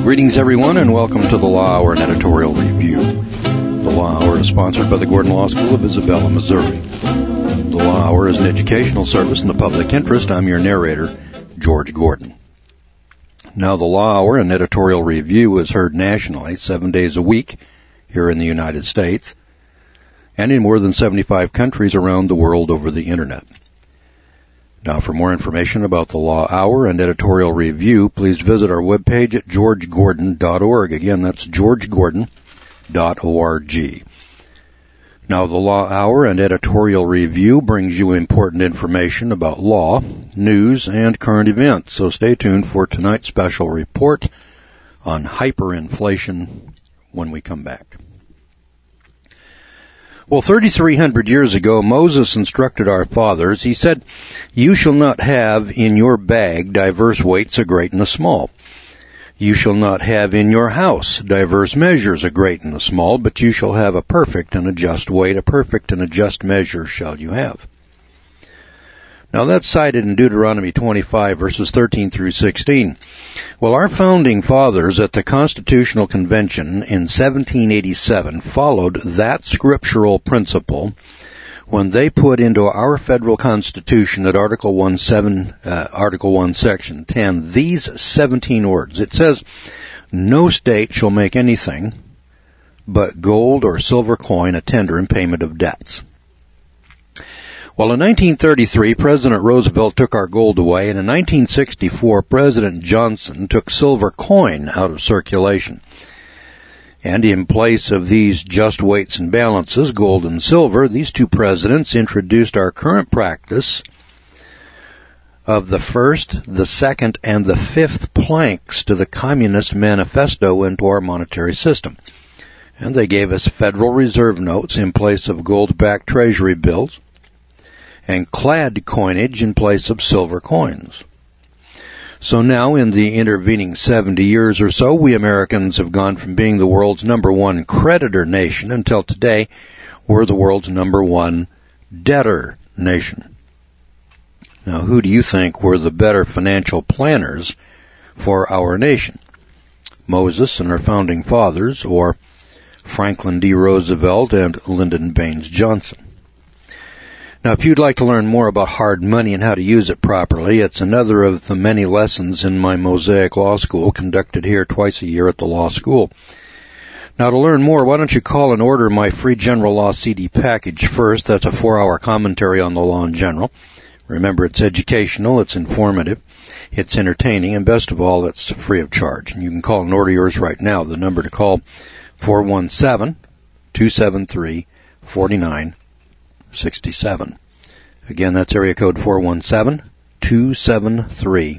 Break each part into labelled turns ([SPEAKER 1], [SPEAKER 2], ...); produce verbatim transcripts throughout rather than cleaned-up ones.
[SPEAKER 1] Greetings, everyone, and welcome to the Law Hour and Editorial Review. The Law Hour is sponsored by the Gordon Law School of Isabella, Missouri. The Law Hour is an educational service in the public interest. I'm your narrator, George Gordon. Now, the Law Hour and Editorial Review is heard nationally seven days a week here in the United States and in more than seventy-five countries around the world over the Internet. Now, for more information about the Law Hour and Editorial Review, please visit our webpage at george gordon dot org. Again, that's george gordon dot org. Now, the Law Hour and Editorial Review brings you important information about law, news, and current events. So stay tuned for tonight's special report on hyperinflation when we come back. Well, thirty-three hundred years ago, Moses instructed our fathers. He said, "You shall not have in your bag diverse weights, a great and a small. You shall not have in your house diverse measures, a great and a small, but you shall have a perfect and a just weight, a perfect and a just measure shall you have." Now, that's cited in Deuteronomy twenty-five, verses thirteen through sixteen. Well, our founding fathers at the Constitutional Convention in seventeen eighty-seven followed that scriptural principle when they put into our federal Constitution at Article one, seven, uh, Article one, Section ten, these seventeen words. It says, "No state shall make anything but gold or silver coin a tender in payment of debts." Well, in nineteen thirty-three, President Roosevelt took our gold away, and in nineteen sixty-four, President Johnson took silver coin out of circulation. And in place of these just weights and balances, gold and silver, these two presidents introduced our current practice of the first, the second, and the fifth planks to the Communist Manifesto into our monetary system. And they gave us Federal Reserve notes in place of gold-backed Treasury bills, and clad coinage in place of silver coins. So now, in the intervening seventy years or so, we Americans have gone from being the world's number one creditor nation until today we're the world's number one debtor nation. Now, who do you think were the better financial planners for our nation? Moses and our founding fathers, or Franklin D. Roosevelt and Lyndon Baines Johnson? Now, if you'd like to learn more about hard money and how to use it properly, it's another of the many lessons in my Mosaic Law School conducted here twice a year at the law school. Now, to learn more, why don't you call and order my free general law C D package first. That's a four-hour commentary on the law in general. Remember, it's educational, it's informative, it's entertaining, and best of all, it's free of charge. And you can call and order yours right now. The number to call, four one seven, two seven three, four nine six seven. Again, that's area code four one seven, two seven three,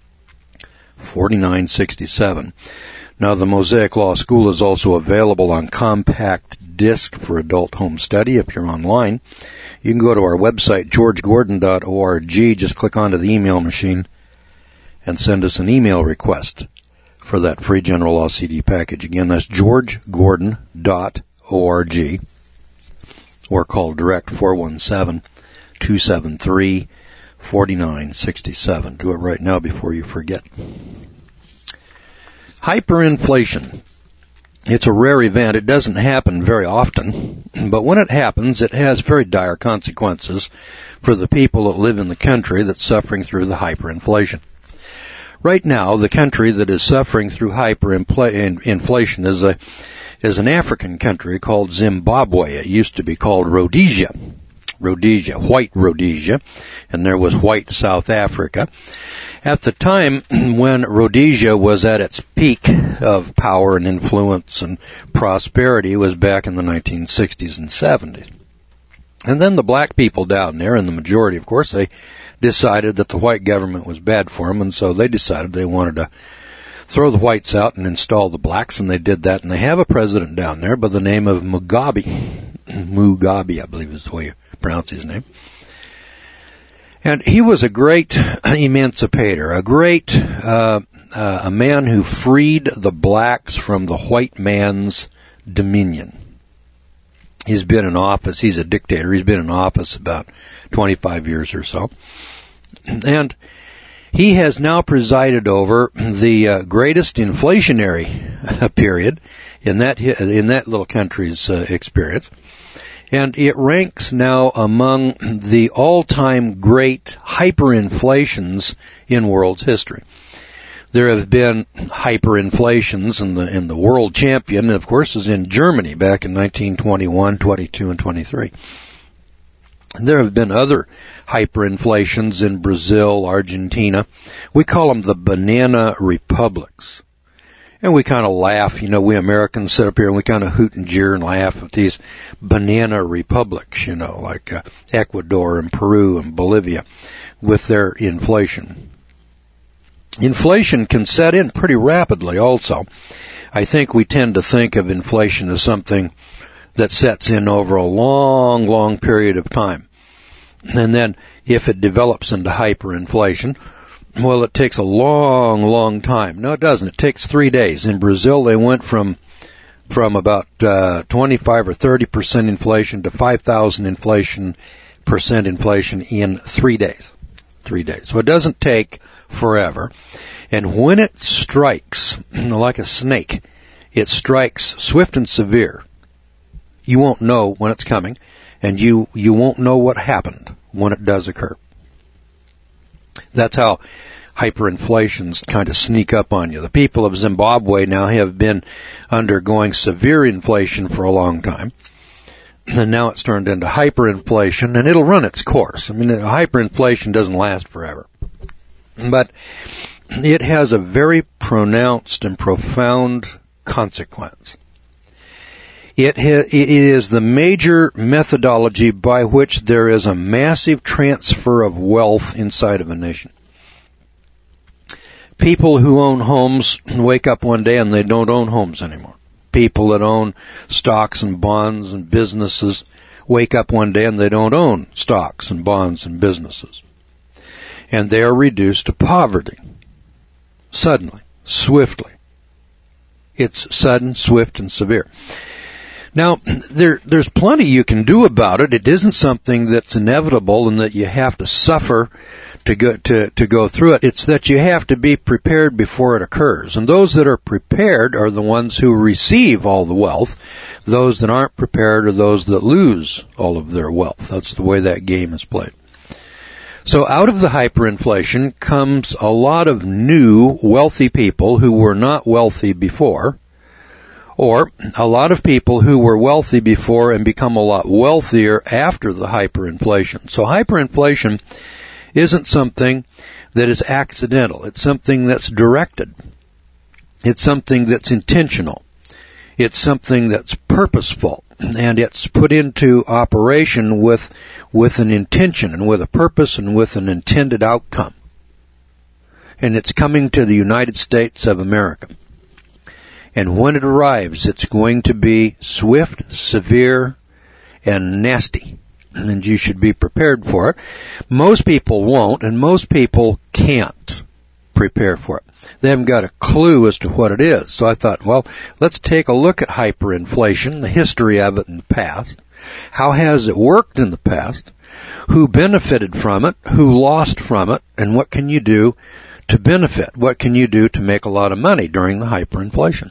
[SPEAKER 1] four nine six seven. Now, the Mosaic Law School is also available on compact disc for adult home study if you're online. You can go to our website, george gordon dot org. Just click onto the email machine and send us an email request for that free general law C D package. Again, that's george gordon dot org. Or call direct four one seven, two seven three, four nine six seven. Do it right now before you forget. Hyperinflation. It's a rare event. It doesn't happen very often, but when it happens, it has very dire consequences for the people that live in the country that's suffering through the hyperinflation. Right now, the country that is suffering through hyperinflation is a is an African country called Zimbabwe. It used to be called Rhodesia. Rhodesia, white Rhodesia, and there was white South Africa. At the time when Rhodesia was at its peak of power and influence and prosperity was back in the nineteen sixties and seventies. And then the black people down there, and the majority, of course, they decided that the white government was bad for them, and so they decided they wanted to throw the whites out and install the blacks, and they did that. And they have a president down there by the name of Mugabe. Mugabe, I believe is the way you pronounce his name. And he was a great emancipator, a great, uh, uh, a man who freed the blacks from the white man's dominion. He's been in office, he's a dictator, he's been in office about twenty-five years or so. And He has now presided over the uh, greatest inflationary period in that in that little country's uh, experience, and it ranks now among the all-time great hyperinflations in world's history. There have been hyperinflations, and the in the world champion, of course, is in Germany back in nineteen twenty-one, twenty-two, and twenty-three. There have been other hyperinflations in Brazil, Argentina. We call them the banana republics. And we kind of laugh, you know, we Americans sit up here and we kind of hoot and jeer and laugh at these banana republics, you know, like uh, Ecuador and Peru and Bolivia with their inflation. Inflation can set in pretty rapidly also. I think we tend to think of inflation as something that sets in over a long, long period of time. And then if it develops into hyperinflation, well, it takes a long, long time. No, it doesn't. It takes three days. In Brazil, they went from from about uh, twenty-five or thirty percent inflation to five thousand inflation percent inflation in three days. Three days. So it doesn't take forever. And when it strikes, like a snake, it strikes swift and severe. You won't know when it's coming, and you, you won't know what happened when it does occur. That's how hyperinflations kind of sneak up on you. The people of Zimbabwe now have been undergoing severe inflation for a long time, and now it's turned into hyperinflation, and it'll run its course. I mean, hyperinflation doesn't last forever. But it has a very pronounced and profound consequence. It, ha- it is the major methodology by which there is a massive transfer of wealth inside of a nation. People who own homes wake up one day and they don't own homes anymore. People that own stocks and bonds and businesses wake up one day and they don't own stocks and bonds and businesses. And they are reduced to poverty. Suddenly, swiftly. It's sudden, swift, and severe. Now, there, there's plenty you can do about it. It isn't something that's inevitable and that you have to suffer to go, to, to go through it. It's that you have to be prepared before it occurs. And those that are prepared are the ones who receive all the wealth. Those that aren't prepared are those that lose all of their wealth. That's the way that game is played. So out of the hyperinflation comes a lot of new wealthy people who were not wealthy before, or a lot of people who were wealthy before and become a lot wealthier after the hyperinflation. So hyperinflation isn't something that is accidental. It's something that's directed. It's something that's intentional. It's something that's purposeful. And it's put into operation with with an intention and with a purpose and with an intended outcome. And it's coming to the United States of America. And when it arrives, it's going to be swift, severe, and nasty. And you should be prepared for it. Most people won't, and most people can't prepare for it. They haven't got a clue as to what it is. So I thought, well, let's take a look at hyperinflation, the history of it in the past. How has it worked in the past? Who benefited from it? Who lost from it? And what can you do to benefit? What can you do to make a lot of money during the hyperinflation?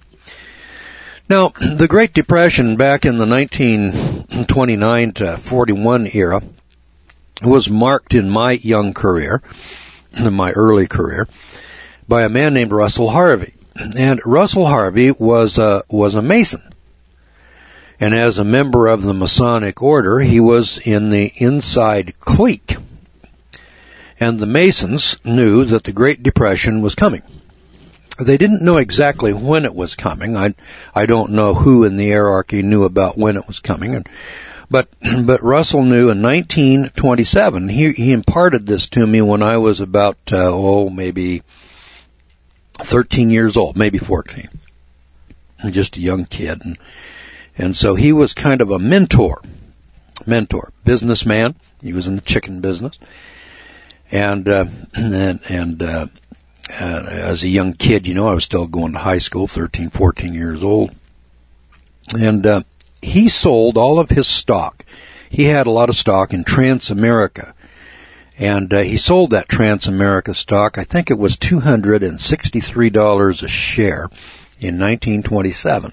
[SPEAKER 1] Now, the Great Depression back in the nineteen twenty-nine to forty-one era was marked in my young career, in my early career, by a man named Russell Harvey. And Russell Harvey was a, was a Mason. And as a member of the Masonic order, he was in the inside clique. And the Masons knew that the Great Depression was coming. They didn't know exactly when it was coming. I, I don't know who in the hierarchy knew about when it was coming. And, but, but Russell knew in nineteen twenty-seven. He, he imparted this to me when I was about, uh, oh, maybe thirteen years old, maybe fourteen. Just a young kid. And, and so he was kind of a mentor, mentor, businessman. He was in the chicken business. And, uh, and, and, uh, Uh, as a young kid, you know, I was still going to high school, thirteen, fourteen years old. And uh, he sold all of his stock. He had a lot of stock in Transamerica. And uh, he sold that Transamerica stock, I think it was two hundred sixty-three dollars a share in nineteen twenty-seven.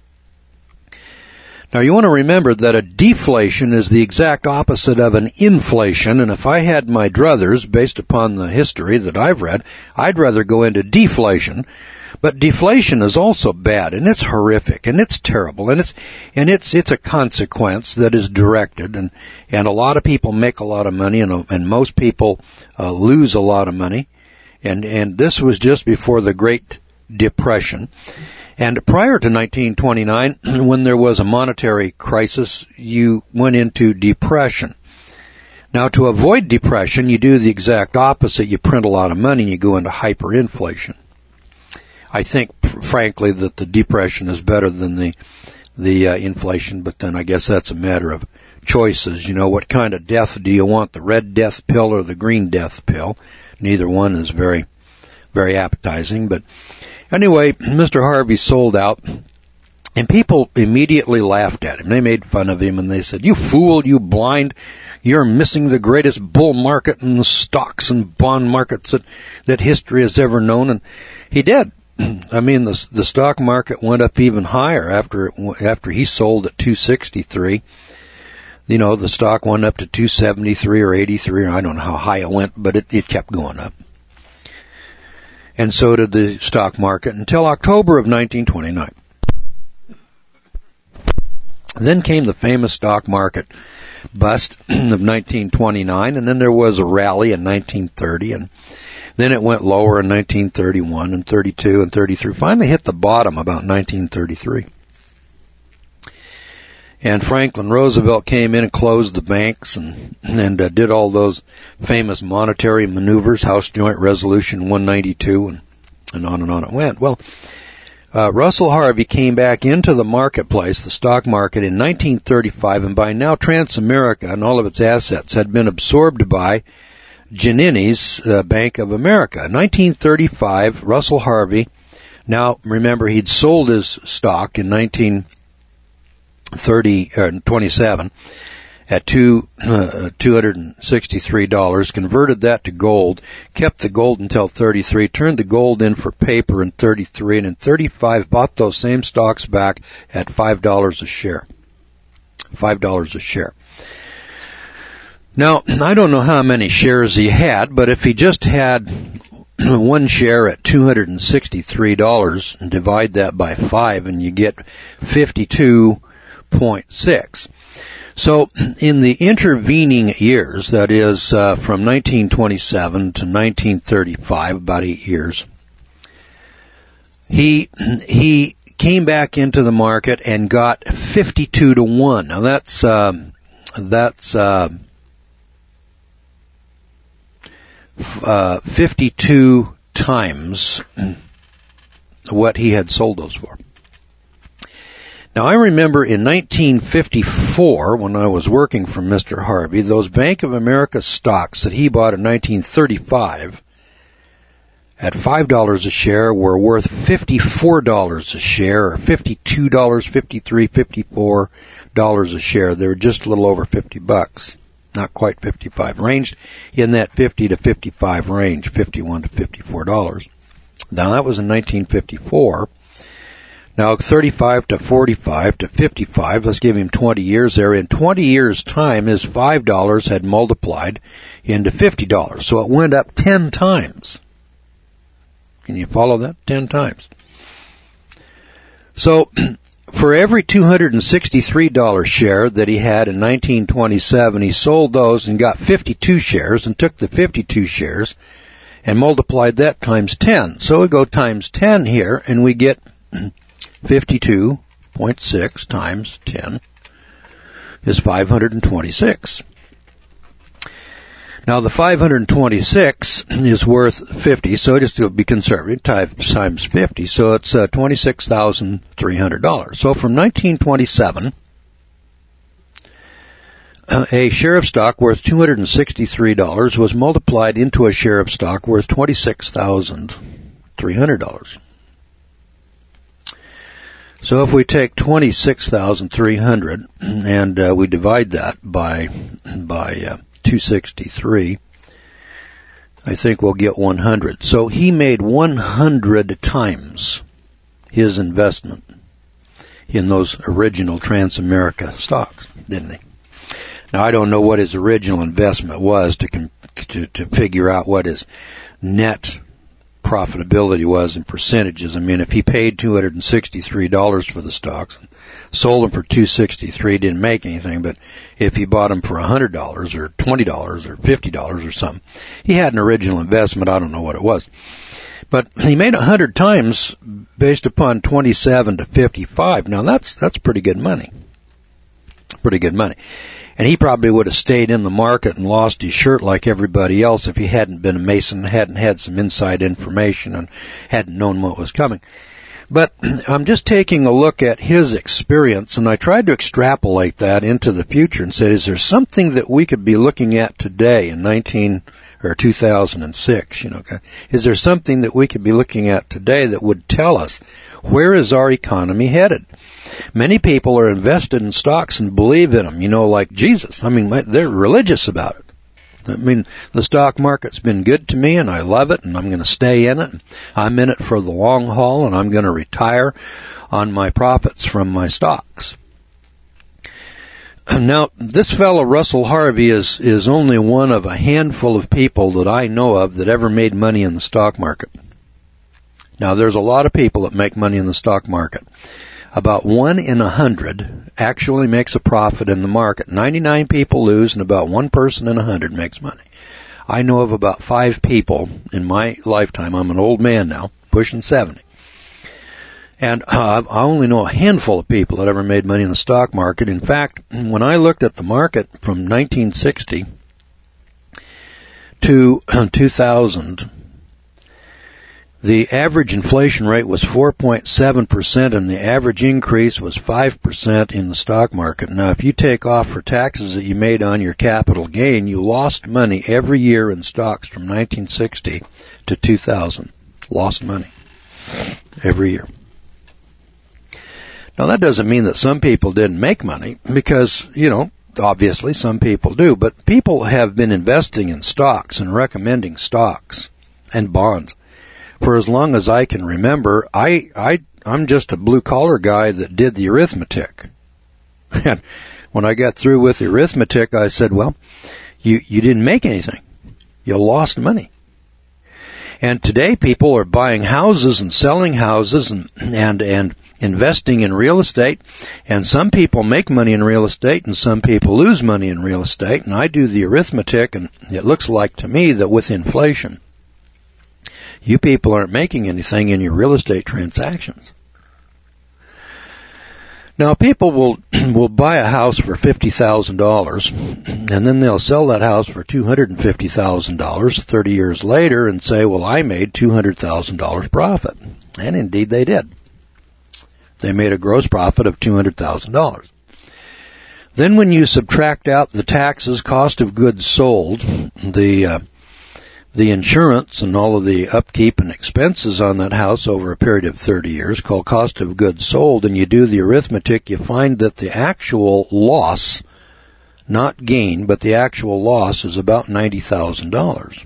[SPEAKER 1] Now you want to remember that a deflation is the exact opposite of an inflation, and if I had my druthers, based upon the history that I've read, I'd rather go into deflation. But deflation is also bad, and it's horrific, and it's terrible, and it's and it's it's a consequence that is directed, and and a lot of people make a lot of money, and and most people uh, lose a lot of money, and and this was just before the Great Depression, and prior to nineteen twenty-nine, when there was a monetary crisis, you went into depression. Now, to avoid depression, you do the exact opposite. You print a lot of money, and you go into hyperinflation. I think, frankly, that the depression is better than the the uh, inflation, but then I guess that's a matter of choices. You know, what kind of death do you want, the red death pill or the green death pill? Neither one is very, very appetizing. But anyway, Mister Harvey sold out, and people immediately laughed at him. They made fun of him, and they said, "You fool, you blind, you're missing the greatest bull market in the stocks and bond markets that, that history has ever known." And he did. I mean, the the stock market went up even higher after after he sold at two sixty-three. You know, the stock went up to two seventy-three or eighty-three, or I don't know how high it went, but it, it kept going up. And so did the stock market until October of nineteen twenty-nine. Then came the famous stock market bust of nineteen twenty-nine, and then there was a rally in nineteen thirty, and then it went lower in nineteen thirty-one and thirty-two and thirty-three. Finally hit the bottom about nineteen thirty-three. And Franklin Roosevelt came in and closed the banks and, and uh, did all those famous monetary maneuvers, House Joint Resolution one ninety-two, and, and on and on it went. Well, uh, Russell Harvey came back into the marketplace, the stock market, in nineteen thirty-five, and by now Transamerica and all of its assets had been absorbed by Giannini's uh, Bank of America. In nineteen thirty-five, Russell Harvey, now remember he'd sold his stock in nineteen thirty, uh, twenty-seven at two, uh, two hundred sixty-three dollars, converted that to gold, kept the gold until thirty-three, turned the gold in for paper in thirty-three, and in thirty-five bought those same stocks back at five dollars a share. five dollars a share. Now, I don't know how many shares he had, but if he just had one share at two hundred sixty-three dollars, and divide that by five, and you get fifty-two point six. So, in the intervening years, that is, uh, from nineteen twenty-seven to nineteen thirty-five, about eight years, he, he came back into the market and got fifty-two to one. Now that's, um, that's, uh, Uh, fifty-two times what he had sold those for. Now, I remember in nineteen fifty-four, when I was working for Mister Harvey, those Bank of America stocks that he bought in nineteen thirty-five at five dollars a share were worth fifty-four dollars a share, or fifty-two dollars, fifty-three dollars, fifty-four dollars a share. They were just a little over fifty bucks. Not quite fifty-five, ranged in that fifty to fifty-five range, fifty-one to fifty-four dollars. Now that was in nineteen fifty-four. Now thirty-five to forty-five to fifty-five, let's give him twenty years there. In twenty years' time, his five dollars had multiplied into fifty dollars. So it went up ten times. Can you follow that? ten times. So for every two hundred sixty-three dollars share that he had in nineteen twenty-seven, he sold those and got fifty-two shares, and took the fifty-two shares and multiplied that times ten. So we go times ten here, and we get fifty-two point six times ten is five hundred twenty-six. Now the five hundred twenty-six is worth fifty, so just to be conservative, times fifty, so it's uh, twenty-six thousand three hundred dollars. So from nineteen twenty-seven, uh, a share of stock worth two hundred sixty-three dollars was multiplied into a share of stock worth twenty-six thousand three hundred dollars. So if we take twenty-six thousand three hundred and uh, we divide that by by uh, two sixty-three, I think we'll get one hundred. So he made one hundred times his investment in those original Transamerica stocks, didn't he? Now, I don't know what his original investment was to to, to figure out what his net profitability was in percentages. I mean, if he paid two hundred sixty-three dollars for the stocks, sold them for two hundred sixty-three dollars, didn't make anything, but if he bought them for one hundred dollars or twenty dollars or fifty dollars or something, he had an original investment. I don't know what it was. But he made one hundred times based upon twenty-seven to fifty-five. Now, that's that's pretty good money. Pretty good money. And he probably would have stayed in the market and lost his shirt like everybody else if he hadn't been a Mason, hadn't had some inside information, and hadn't known what was coming. But I'm just taking a look at his experience, and I tried to extrapolate that into the future and said, is there something that we could be looking at today in nineteen or two thousand six? You know, is there something that we could be looking at today that would tell us where is our economy headed? Many people are invested in stocks and believe in them, you know, like Jesus. I mean, they're religious about it. I mean, the stock market's been good to me, and I love it, and I'm going to stay in it. I'm in it for the long haul, and I'm going to retire on my profits from my stocks. Now, this fellow, Russell Harvey, is, is only one of a handful of people that I know of that ever made money in the stock market. Now, there's a lot of people that make money in the stock market. About one in a hundred actually makes a profit in the market. ninety-nine people lose, and about one person in a hundred makes money. I know of about five people in my lifetime. I'm an old man now, pushing seventy. And uh, I only know a handful of people that ever made money in the stock market. In fact, when I looked at the market from nineteen sixty to two thousand, the average inflation rate was four point seven percent, and the average increase was five percent in the stock market. Now, if you take off for taxes that you made on your capital gain, you lost money every year in stocks from nineteen sixty to two thousand. Lost money every year. Now, that doesn't mean that some people didn't make money, because, you know, obviously some people do, but people have been investing in stocks and recommending stocks and bonds for as long as I can remember. I, I, I'm just a blue-collar guy that did the arithmetic. And when I got through with the arithmetic, I said, well, you, you didn't make anything. You lost money. And today people are buying houses and selling houses and, and, and investing in real estate. And some people make money in real estate and some people lose money in real estate. And I do the arithmetic, and it looks like to me that with inflation, you people aren't making anything in your real estate transactions. Now, people will will buy a house for fifty thousand dollars, and then they'll sell that house for two hundred fifty thousand dollars thirty years later and say, well, I made two hundred thousand dollars profit. And indeed they did. They made a gross profit of two hundred thousand dollars. Then when you subtract out the taxes, cost of goods sold, the uh, the insurance and all of the upkeep and expenses on that house over a period of thirty years, called cost of goods sold, and you do the arithmetic, you find that the actual loss, not gain, but the actual loss is about ninety thousand dollars.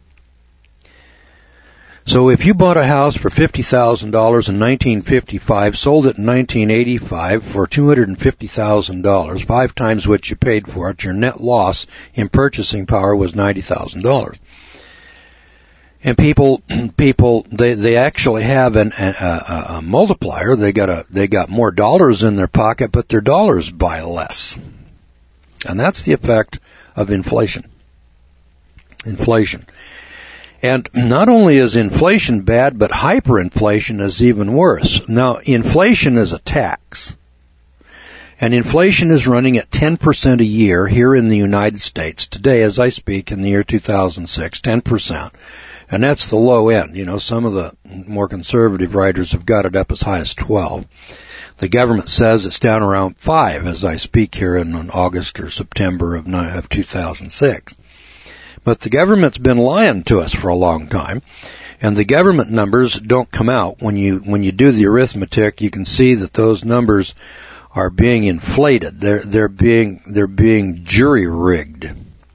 [SPEAKER 1] So if you bought a house for fifty thousand dollars in nineteen fifty-five, sold it in nineteen eighty-five for two hundred fifty thousand dollars, five times what you paid for it, your net loss in purchasing power was ninety thousand dollars. And people, people, they, they actually have an, a, a, a multiplier. They got a, they got more dollars in their pocket, but their dollars buy less. And that's the effect of inflation. Inflation. And not only is inflation bad, but hyperinflation is even worse. Now, inflation is a tax. And inflation is running at ten percent a year here in the United States today, as I speak, in the year two thousand six, ten percent. And that's the low end. You know, some of the more conservative writers have got it up as high as twelve. The government says it's down around five as I speak here in August or September of, of two thousand six. But the government's been lying to us for a long time. And the government numbers don't come out. When you, when you do the arithmetic, you can see that those numbers are being inflated. They're, they're being, they're being jury rigged.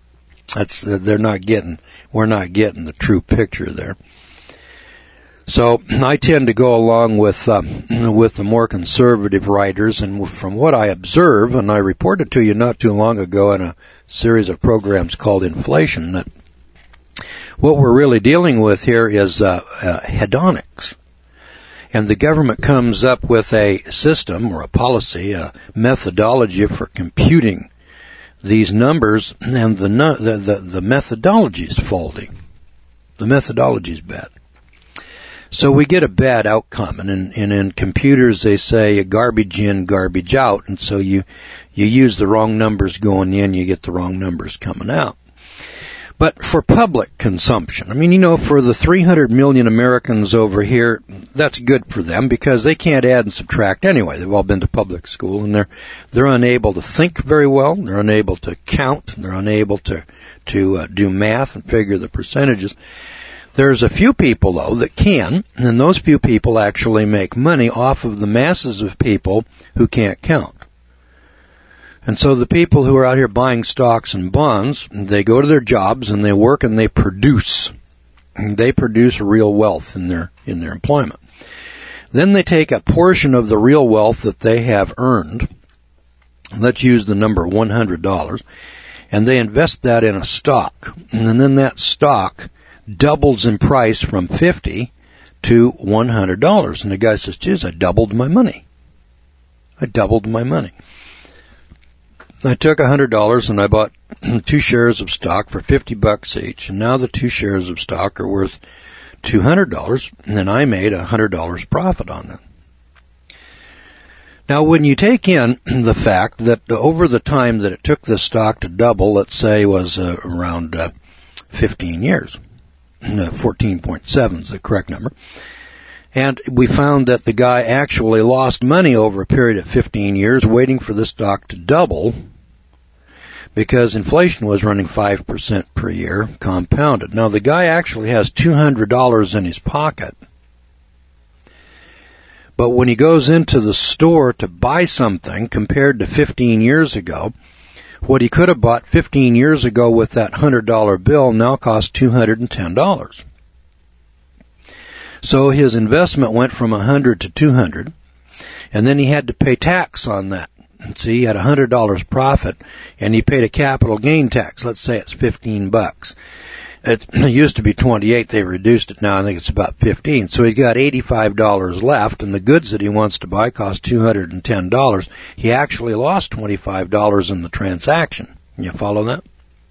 [SPEAKER 1] That's, they're not getting, we're not getting the true picture there. So I tend to go along with, uh, with the more conservative writers, and from what I observe, and I reported to you not too long ago in a series of programs called Inflation, that what we're really dealing with here is, uh, uh hedonics. And the government comes up with a system or a policy, a methodology for computing these numbers, and the the the, the methodology is faulty. The methodology is bad. So we get a bad outcome, and in, and in computers they say garbage in, garbage out, and so you you use the wrong numbers going in, you get the wrong numbers coming out. But for public consumption, I mean, you know, for the three hundred million Americans over here, that's good for them because they can't add and subtract anyway. They've all been to public school, and they're they're unable to think very well. They're unable to count. They're unable to to uh, do math and figure the percentages. There's a few people, though, that can, and those few people actually make money off of the masses of people who can't count. And so the people who are out here buying stocks and bonds, they go to their jobs and they work and they produce. And they produce real wealth in their in their employment. Then they take a portion of the real wealth that they have earned, let's use the number one hundred dollars, and they invest that in a stock. And then that stock doubles in price from fifty to one hundred dollars. And the guy says, geez, I doubled my money. I doubled my money. I took one hundred dollars and I bought two shares of stock for fifty bucks each, and now the two shares of stock are worth two hundred dollars, and I made one hundred dollars profit on them. Now, when you take in the fact that over the time that it took this stock to double, let's say was uh, around uh, fifteen years, uh, fourteen point seven is the correct number, and we found that the guy actually lost money over a period of fifteen years waiting for the stock to double because inflation was running five percent per year compounded. Now, the guy actually has two hundred dollars in his pocket, but when he goes into the store to buy something compared to fifteen years ago, what he could have bought fifteen years ago with that one hundred dollar bill now costs two hundred ten dollars. So his investment went from one hundred to two hundred, and then he had to pay tax on that. See, he had one hundred dollars profit, and he paid a capital gain tax. Let's say it's fifteen bucks. It used to be twenty-eight. They reduced it now. I think it's about fifteen. So he's got eighty-five dollars left, and the goods that he wants to buy cost two hundred ten dollars. He actually lost twenty-five dollars in the transaction. You follow that?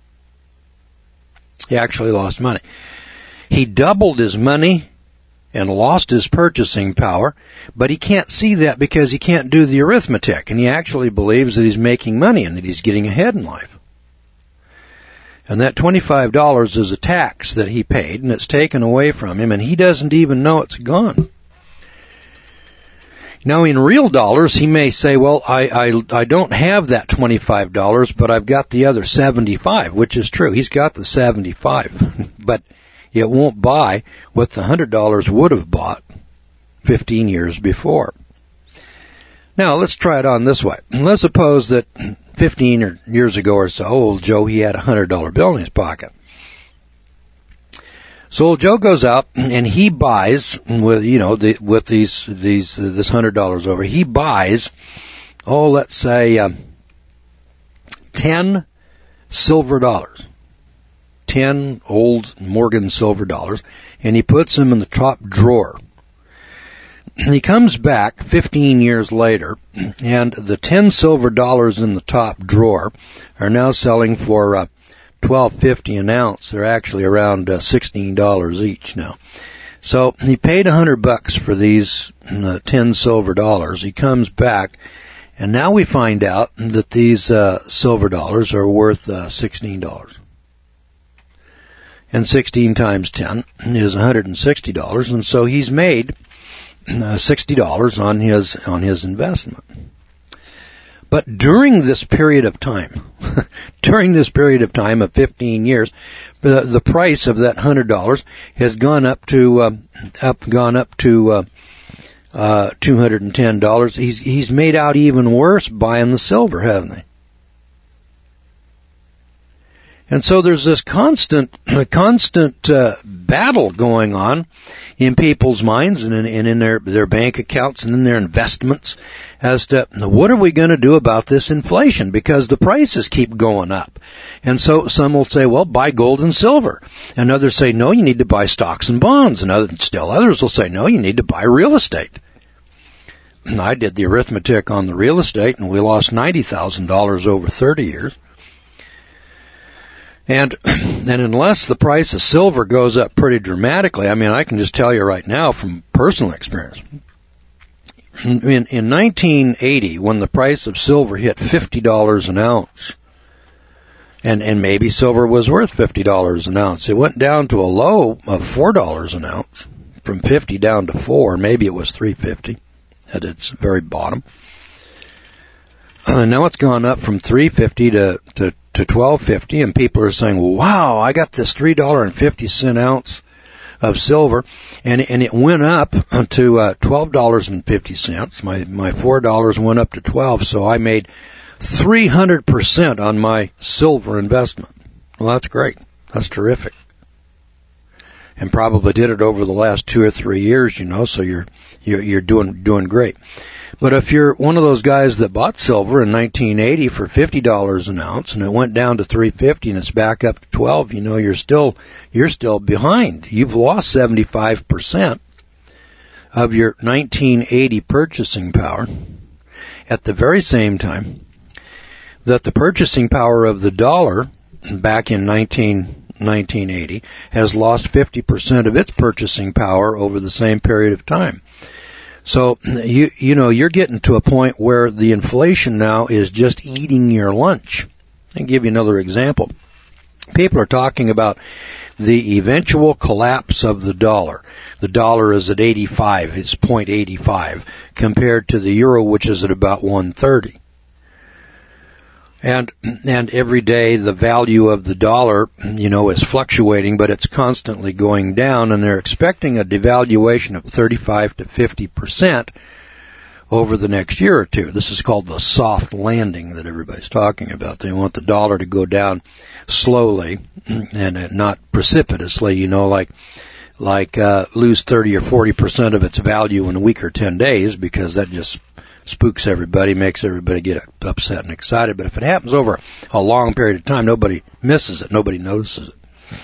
[SPEAKER 1] He actually lost money. He doubled his money and lost his purchasing power, but he can't see that because he can't do the arithmetic, and he actually believes that he's making money and that he's getting ahead in life. And that twenty-five dollars is a tax that he paid, and it's taken away from him, and he doesn't even know it's gone. Now, in real dollars, he may say, well, I, I, I don't have that twenty-five dollars, but I've got the other seventy-five, which is true. He's got the seventy-five, but it won't buy what the one hundred dollars would have bought fifteen years before. Now, let's try it on this way. Let's suppose that fifteen years ago or so, old Joe, he had a one hundred dollar bill in his pocket. So old Joe goes out and he buys with, you know, the, with these, these, uh, this one hundred dollars over, he buys, oh, let's say, um, ten silver dollars. ten old Morgan silver dollars, and he puts them in the top drawer. He comes back fifteen years later, and the ten silver dollars in the top drawer are now selling for uh, twelve fifty an ounce. They're actually around uh, sixteen dollars each now. So he paid a hundred bucks for these uh, ten silver dollars. He comes back, and now we find out that these uh, silver dollars are worth uh, sixteen dollars. And sixteen times ten is one hundred sixty dollars, and so he's made uh, sixty dollars on his on his investment. But during this period of time, during this period of time of fifteen years, the, the price of that one hundred dollars has gone up to uh, up gone up to uh, uh, two hundred ten dollars. He's he's made out even worse buying the silver, hasn't he? And so there's this constant, constant uh, battle going on in people's minds and in, and in their, their bank accounts and in their investments as to what are we going to do about this inflation, because the prices keep going up. And so some will say, well, buy gold and silver. And others say, no, you need to buy stocks and bonds. And other, still others will say, no, you need to buy real estate. And I did the arithmetic on the real estate, and we lost ninety thousand dollars over thirty years. And, and unless the price of silver goes up pretty dramatically, I mean, I can just tell you right now from personal experience. In, in nineteen eighty, when the price of silver hit fifty dollars an ounce, and, and maybe silver was worth fifty dollars an ounce, it went down to a low of four dollars an ounce, from fifty down to four, maybe it was three fifty at its very bottom. Uh, now it's gone up from three fifty to, to, to twelve fifty, and people are saying, wow, I got this three dollars and fifty cents ounce of silver, and, and it went up to uh, twelve dollars and fifty cents. My, my four dollars went up to twelve, so I made three hundred percent on my silver investment. Well, that's great. That's terrific. And probably did it over the last two or three years, you know, so you're, you're, you're doing, doing great. But if you're one of those guys that bought silver in nineteen eighty for fifty dollars an ounce and it went down to three fifty and it's back up to twelve, you know, you're still, you're still behind. You've lost seventy-five percent of your nineteen eighty purchasing power at the very same time that the purchasing power of the dollar back in nineteen eighty has lost fifty percent of its purchasing power over the same period of time. So, you you know, you're getting to a point where the inflation now is just eating your lunch. I'll give you another example. People are talking about the eventual collapse of the dollar. The dollar is at eighty-five, it's zero point eight five, compared to the euro, which is at about one thirty. And, and every day the value of the dollar, you know, is fluctuating, but it's constantly going down, and they're expecting a devaluation of thirty-five to fifty percent over the next year or two. This is called the soft landing that everybody's talking about. They want the dollar to go down slowly and not precipitously, you know, like, like, uh, lose thirty or forty percent of its value in a week or ten days, because that just spooks everybody, makes everybody get upset and excited. But if it happens over a long period of time, nobody misses it. Nobody notices it.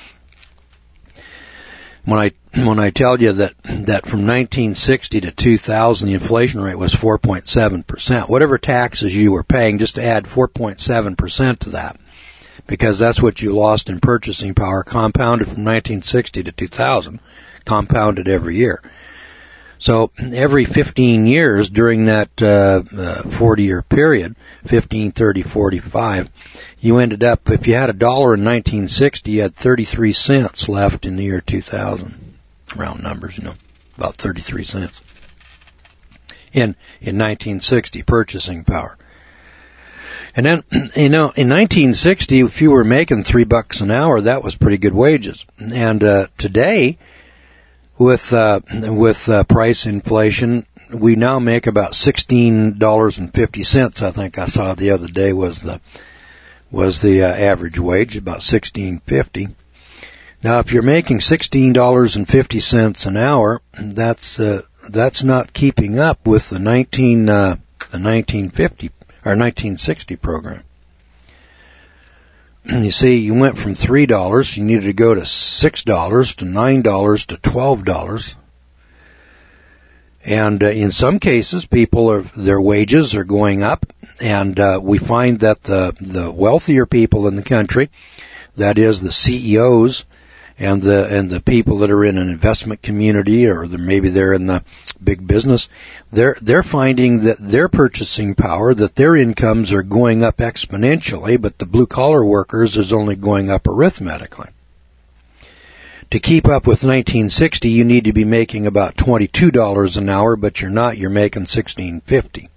[SPEAKER 1] When I when I tell you that that from nineteen sixty to two thousand, the inflation rate was four point seven percent. Whatever taxes you were paying, just add four point seven percent to that, because that's what you lost in purchasing power, compounded from nineteen sixty to two thousand, compounded every year. So every fifteen years during that uh, uh, forty-year period, fifteen, thirty, forty-five, you ended up, if you had a dollar in nineteen sixty, you had thirty-three cents left in the year two thousand. Round numbers, you know, about thirty-three cents in in nineteen sixty purchasing power. And then, you know, in nineteen sixty, if you were making three bucks an hour, that was pretty good wages. And uh, today, With uh, with uh, price inflation, we now make about sixteen dollars and fifty cents. I think I saw the other day was the was the uh, average wage, about sixteen fifty. Now, if you're making sixteen dollars and fifty cents an hour, that's uh, that's not keeping up with the nineteen uh, the nineteen fifty or nineteen sixty program. You see, you went from three dollars, you needed to go to six dollars, to nine dollars, to twelve dollars. And uh, in some cases, people are, their wages are going up, and uh, we find that the, the wealthier people in the country, that is the C E Os and the, and the people that are in an investment community, or the, maybe they're in the big business, they're, they're finding that their purchasing power, that their incomes are going up exponentially, but the blue collar workers is only going up arithmetically. To keep up with nineteen sixty, you need to be making about twenty-two dollars an hour, but you're not, you're making sixteen fifty.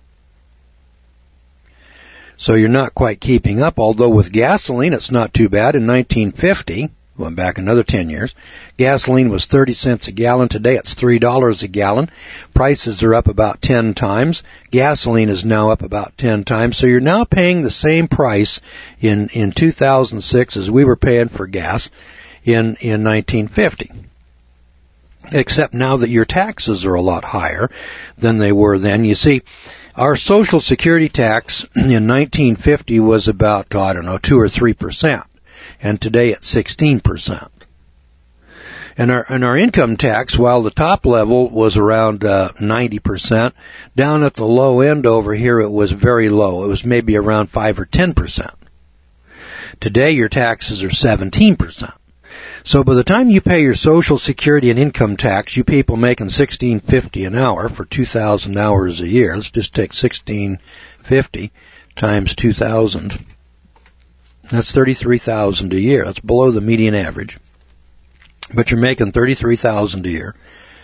[SPEAKER 1] So you're not quite keeping up, although with gasoline it's not too bad. In nineteen fifty, Went back another ten years. Gasoline was thirty cents a gallon. Today it's three dollars a gallon. Prices are up about ten times. Gasoline is now up about ten times. So you're now paying the same price in, in two thousand six as we were paying for gas in, in nineteen fifty. Except now that your taxes are a lot higher than they were then. You see, our Social Security tax in nineteen fifty was about, I don't know, two or three percent. And today it's sixteen percent. And our, and our income tax, while the top level was around uh, ninety percent, down at the low end over here it was very low. It was maybe around five or ten percent. Today your taxes are seventeen percent. So by the time you pay your Social Security and income tax, you people making sixteen fifty an hour for two thousand hours a year. Let's just take sixteen fifty times two thousand. That's thirty-three thousand a year. That's below the median average. But you're making thirty-three thousand a year.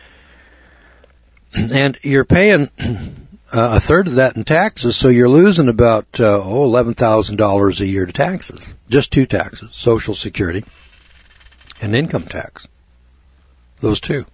[SPEAKER 1] And you're paying uh, a third of that in taxes, so you're losing about uh, oh, eleven thousand dollars a year to taxes. Just two taxes, Social Security and income tax. Those two.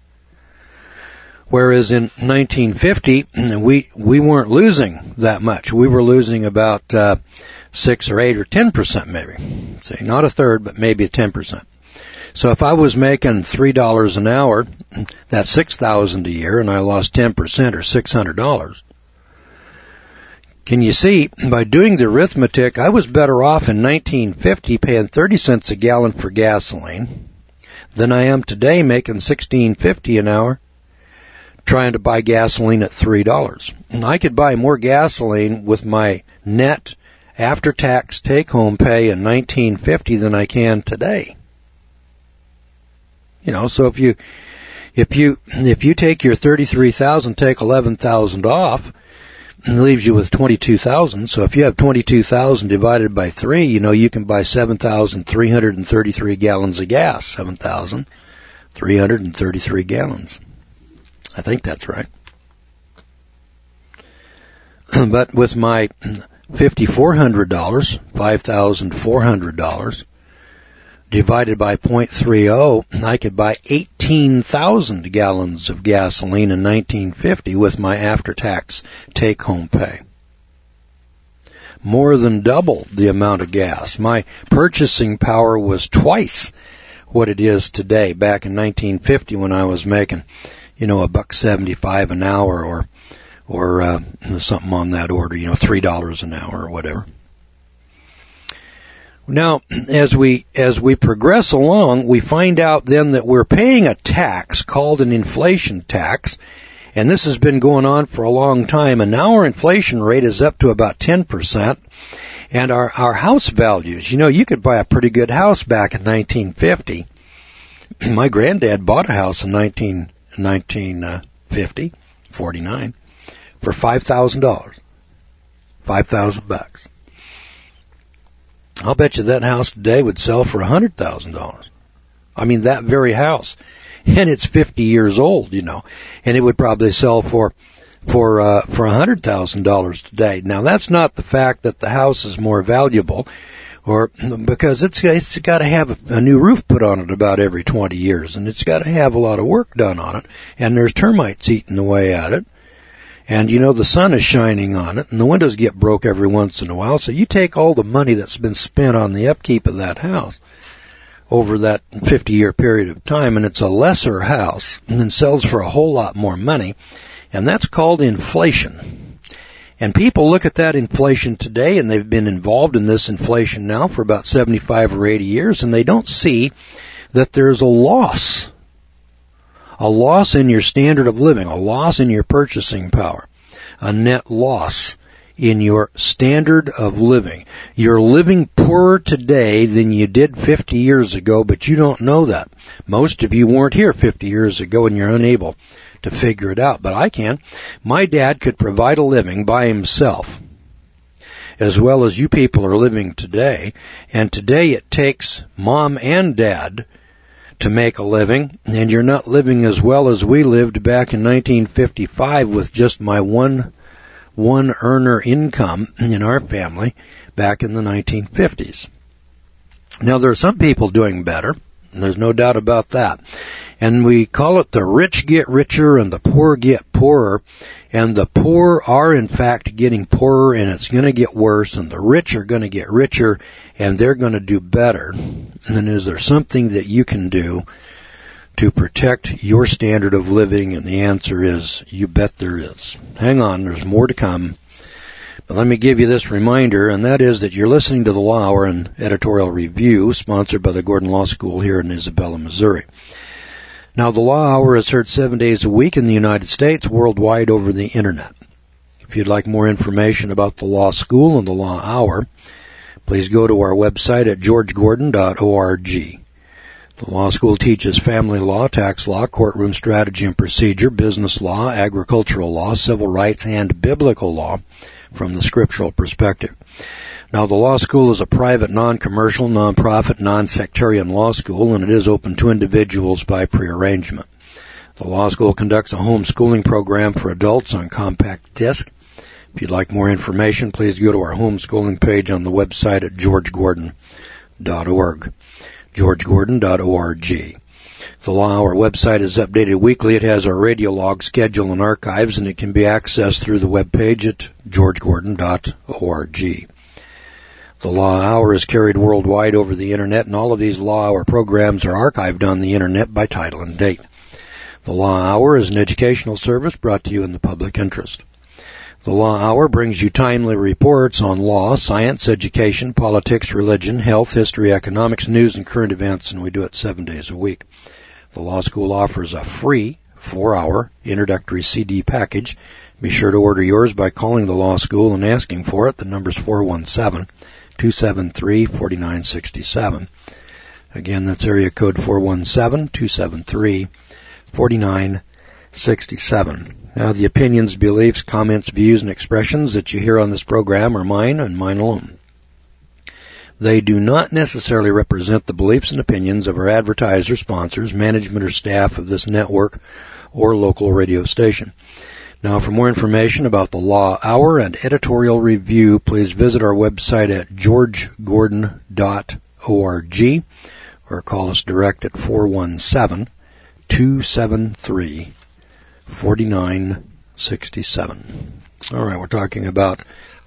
[SPEAKER 1] Whereas in nineteen fifty, we we weren't losing that much. We were losing about uh, six or eight or ten percent maybe. Say not a third, but maybe a ten percent. So if I was making three dollars an hour, that's six thousand a year, and I lost ten percent or six hundred dollars. Can you see, by doing the arithmetic, I was better off in nineteen fifty paying thirty cents a gallon for gasoline than I am today making sixteen fifty an hour trying to buy gasoline at three dollars. And I could buy more gasoline with my net after-tax take-home pay in nineteen fifty than I can today. You know, so if you if you if you take your thirty-three thousand, take eleven thousand off, it leaves you with twenty-two thousand. So if you have twenty-two thousand divided by three, you know, you can buy seven thousand three hundred thirty-three gallons of gas. seven thousand three hundred thirty-three gallons. I think that's right. But with my five thousand four hundred dollars, five thousand four hundred dollars, divided by zero point three zero, I could buy eighteen thousand gallons of gasoline in nineteen fifty with my after-tax take-home pay. More than double the amount of gas. My purchasing power was twice what it is today, back in nineteen fifty when I was making, you know, a buck seventy-five an hour or or uh, something on that order, you know, three dollars an hour or whatever. Now, as we as we progress along, we find out then that we're paying a tax called an inflation tax, and this has been going on for a long time, and now our inflation rate is up to about ten percent, and our, our house values, you know, you could buy a pretty good house back in nineteen fifty. My granddad bought a house in nineteen fifty, forty-nine, for five thousand dollars. five thousand bucks. I'll bet you that house today would sell for one hundred thousand dollars. I mean, that very house. And it's fifty years old, you know. And it would probably sell for for uh, for one hundred thousand dollars today. Now, that's not the fact that the house is more valuable, or because it's it's got to have a, a new roof put on it about every twenty years, and it's got to have a lot of work done on it, and there's termites eating away at it. And, you know, the sun is shining on it, and the windows get broke every once in a while. So you take all the money that's been spent on the upkeep of that house over that fifty-year period of time, and it's a lesser house, and then sells for a whole lot more money, and that's called inflation. And people look at that inflation today, and they've been involved in this inflation now for about seventy-five or eighty years, and they don't see that there's a loss. A loss in your standard of living, a loss in your purchasing power, a net loss in your standard of living. You're living poorer today than you did fifty years ago, but you don't know that. Most of you weren't here fifty years ago, and you're unable to figure it out, but I can. My dad could provide a living by himself, as well as you people are living today, and today it takes mom and dad to make a living, and you're not living as well as we lived back in nineteen fifty-five with just my one one earner income in our family back in the nineteen fifties. Now, there are some people doing better, and there's no doubt about that. And we call it the rich get richer and the poor get poorer. And the poor are, in fact, getting poorer, and it's going to get worse. And the rich are going to get richer, and they're going to do better. And then is there something that you can do to protect your standard of living? And the answer is, you bet there is. Hang on, there's more to come. But let me give you this reminder, and that is that you're listening to the Law Hour and Editorial Review, sponsored by the Gordon Law School here in Isabella, Missouri. Now, the Law Hour is heard seven days a week in the United States, worldwide over the Internet. If you'd like more information about the Law School and the Law Hour, please go to our website at george gordon dot org. The Law School teaches family law, tax law, courtroom strategy and procedure, business law, agricultural law, civil rights, and biblical law from the scriptural perspective. Now, the law school is a private, non-commercial, non-profit, non-sectarian law school, and it is open to individuals by prearrangement. The law school conducts a homeschooling program for adults on compact disc. If you'd like more information, please go to our homeschooling page on the website at george gordon dot org. george gordon dot org. The Law Hour website is updated weekly. It has our radio log, schedule, and archives, and it can be accessed through the webpage at george gordon dot org. The Law Hour is carried worldwide over the Internet, and all of these Law Hour programs are archived on the Internet by title and date. The Law Hour is an educational service brought to you in the public interest. The Law Hour brings you timely reports on law, science, education, politics, religion, health, history, economics, news, and current events, and we do it seven days a week. The Law School offers a free four-hour introductory C D package. Be sure to order yours by calling the Law School and asking for it. The number's four one seven, two seven three, four nine six seven. Again, that's area code four one seven, two seven three, four nine six seven. Now, the opinions, beliefs, comments, views, and expressions that you hear on this program are mine and mine alone. They do not necessarily represent the beliefs and opinions of our advertisers, sponsors, management, or staff of this network or local radio station. Now, for more information about the Law Hour and Editorial Review, please visit our website at george gordon dot org or call us direct at four one seven, two seven three, four nine six seven. All right, we're talking about